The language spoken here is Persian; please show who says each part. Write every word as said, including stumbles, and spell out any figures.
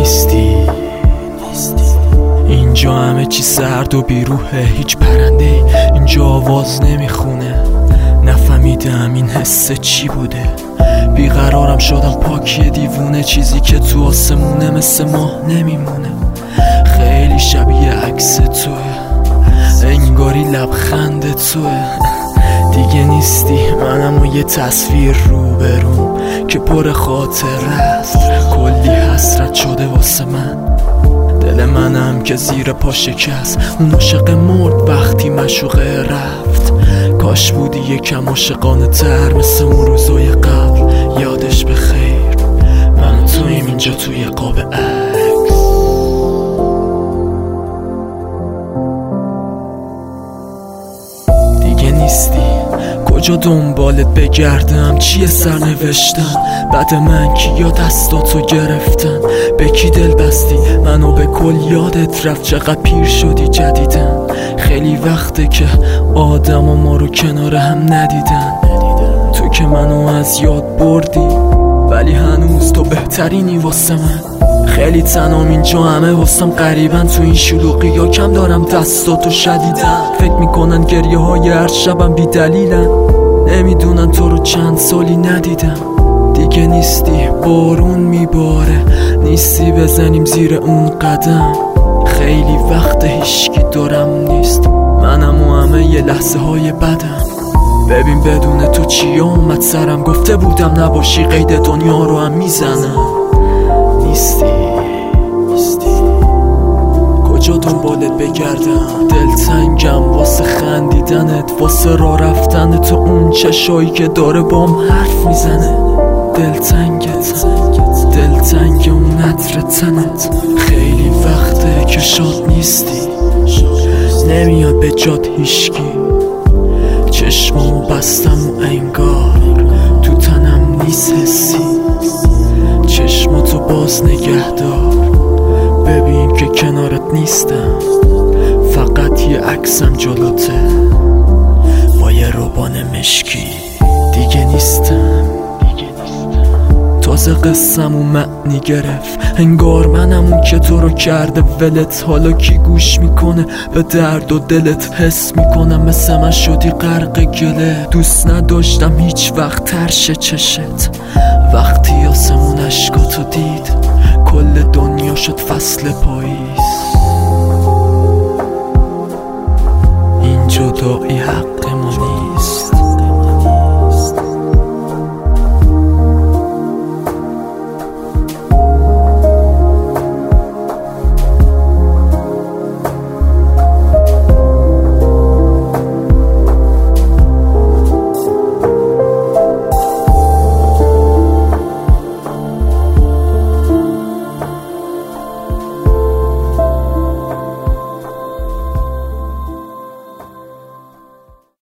Speaker 1: نیستی. اینجا همه چی سرد و بیروحه، هیچ پرنده اینجا آواز نمیخونه. نفهمیدم این حسه چی بوده، بیقرارم شدم پاکی دیوونه. چیزی که تو آسمونه مثل ماه نمیمونه، خیلی شبیه عکس توه، انگاری لبخند توه. دیگه نیستی منم و یه تصویر روبروم که پر خاطره است، کلی حسرت شده واسه من. دل منم که زیر پا شکست، اون عاشق مرد وقتی مشوقه رفت. کاش بودی یکم عاشقانه تر مثل اون روزای قبل، یادش بخیر. من و تویم اینجا توی قاب عکس. دیگه نیستی، کجا دنبالت بگردم؟ چیه سرنوشتم بعد من؟ کیا دستاتو گرفتن؟ به کی دل بستی؟ منو به کل یادت رفت؟ چقدر پیر شدی جدیدن؟ خیلی وقته که آدم و ما رو کنار هم ندیدن. تو که منو از یاد بردی، ولی هنوز تو بهترینی واسه من. خیلی تنام اینجا، همه واسم قریبن. تو این شلوغی یا کم دارم دستاتو شدیدن. فکر میکنن گریه های هر شبم بی دلیلن، نمیدونن تو رو چند سالی ندیدم. دیگه نیستی، بارون میباره، نیستی بزنیم زیر اون قدم. خیلی وقت هیچکی دارم نیست، منم و همه یه لحظه های بدم. ببین بدون تو چی اومد سرم، گفته بودم نباشی قید دنیا رو هم میزنم. نیستی، کجا دنبالت بگردم؟ دلتنگم واسه خندیدنت، واسه راه رفتن تو اون چشایی که داره بام حرف میزنه. دلتنگت، دلتنگ اون عطر تنت. خیلی وقته که شاد نیستی، نمیاد به جات هیشکی. چشمامو بستم و انگار تو تنم نیست حسی. چشماتو باز نگه دار، ببین که کنارت نیستم، فقط یه عکسم جلوته با یه روبان مشکی. دیگه نیستم، تازه قصه‌مو معنی گرفت، انگار منم اون که تو رو کرده ولت. حالا کی گوش میکنه به درد و دلت؟ حس میکنم مثل من شدی غرق گله. دوست نداشتم هیچ وقت ترش چشت، وقتی آسمون اشکاتو دید کل دنیا شد فصل پاییز.